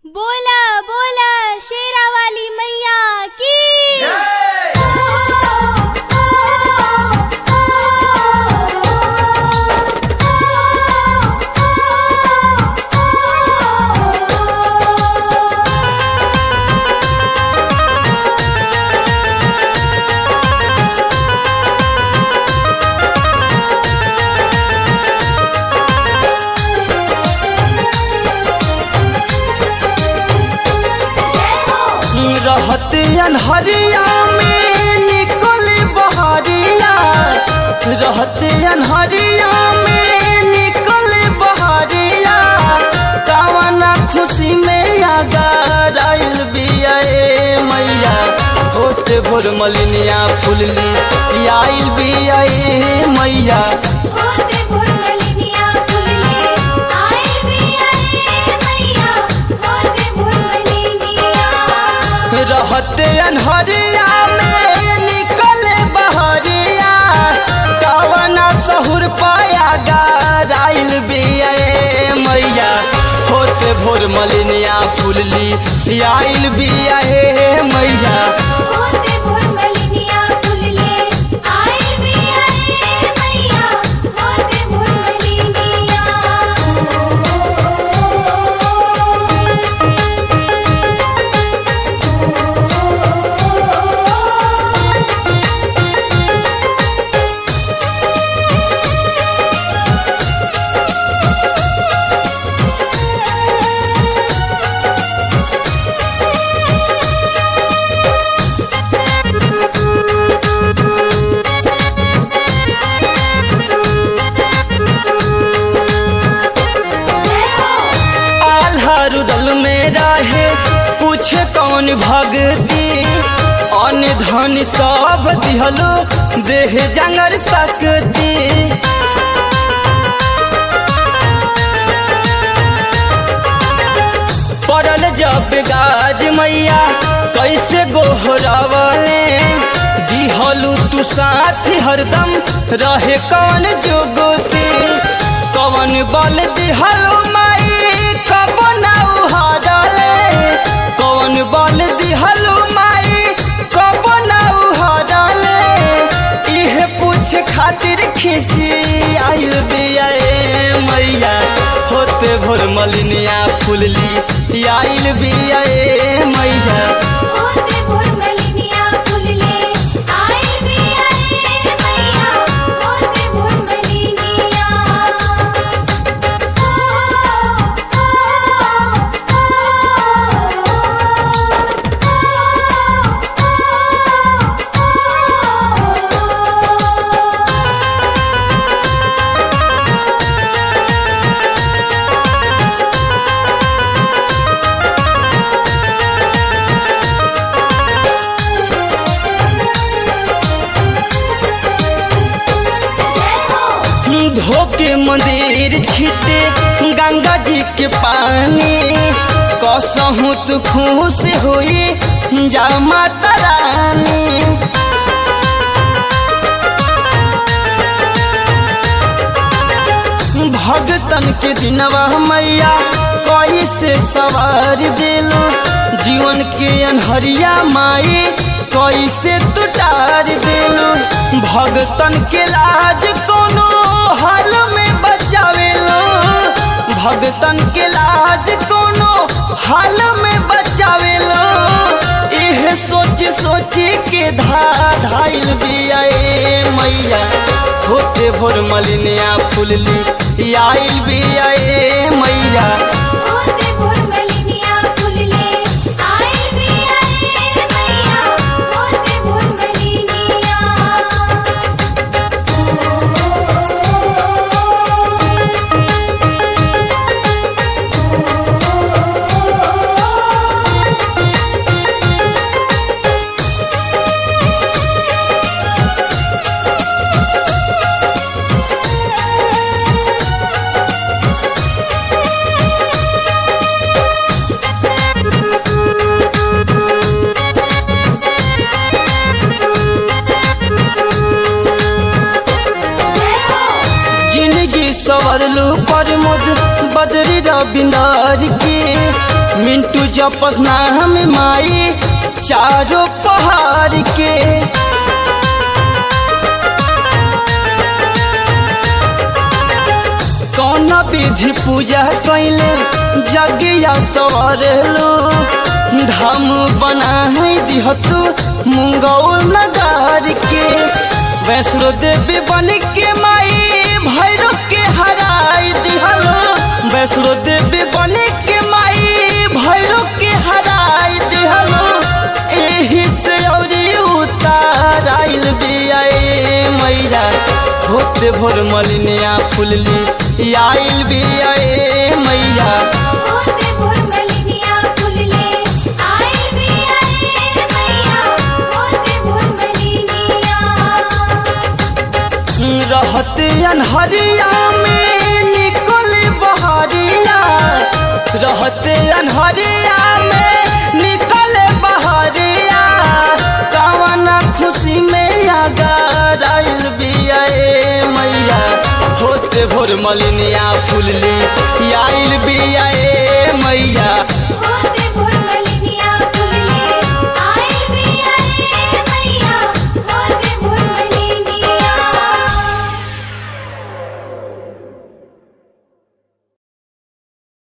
बोला बोला शेरा वाली मैया की रहते अनहरिया में निकल बहरिया, रहते अनहरिया में निकल बहरिया, कावना खुशी में अगर आइल बिया मैया, होते भोर मलिनिया फुलली आइल बिया मैया, होते भोर मलिनिया फुलली आइल बिया मैया, होते भोर मलिनिया। रहते अनहरिया में निकल बहरिया, कावना सहुर पाया गाइल बिया मैया, होते भोर मलिनिया फुलली आइल बिया मैया, होते भोर मलिनिया फुलली आइल बिया मैया, होते भोर मलिनिया। रुदल में रहे पूछे कौन भगती, अन्न धन सब दिहलो देह जंगर सकती, पड़ल जब गाज मैया कैसे गोहरावले, दिहलू तू साथ हरदम रहे कौन जुगती, कौन बल दिहलो माई कब ना उहाड़ले, कौन बल दिहलो माई कब ना उहाड़ले, इहे पूछ खातिर खिसी आइल बिया मैया, होते भोर मलिनिया फुलली आइल बिया मैया, होते भोर मलिनिया फुलली आइल बिया मैया, होते भोर मलिनिया। धोके मंदिर छीटे गंगा जी के पानी, कसहू तू खुश होई जा माता रानी, भगतन के दिनवा मैया कैसे सवार दिलो, जीवन के अनहरिया माई कैसे तुटार दिलो, भगतन के लाज कोनो हाल में बचावेलो, भगतन के लाज कोनो हाल में बचावेलो, इहे सोच सोची के धाइल बिया मैया, होते भोर मलिनिया फुलली आइल बिया मैया, होते भोर मलिनिया फुलली आइल बिया मैया, होते भोर मलिनिया। सवरलू प्रमोद बदरी रविंदर के, मिंटू जपस नाम माई चारों पहाड़ के। कौन विधि पूजा कैले जगिया सवरलू, धाम बना है दिहतु मुंगौल नगर के। वैष्णो देवी बन के माई भैरव के हराई दिहलो, वैष्णो देवी बन के माई भैरव के हराई दिहलो। एही से औरी उतार आइल बियाए मैया, होते भोर मलिनिया फुलली आइल बियाए मैया। होते भोर मलिनिया फुलले आइल बियाए मैया, होते भोर मलिनिया। रहते अनहरिया में निकल बहरिया, रहते अनहरिया में निकल बहरिया। कावना खुशी में अगर आइल बियाए मैया, होते भोर मलिनिया फुलली आइल बिया।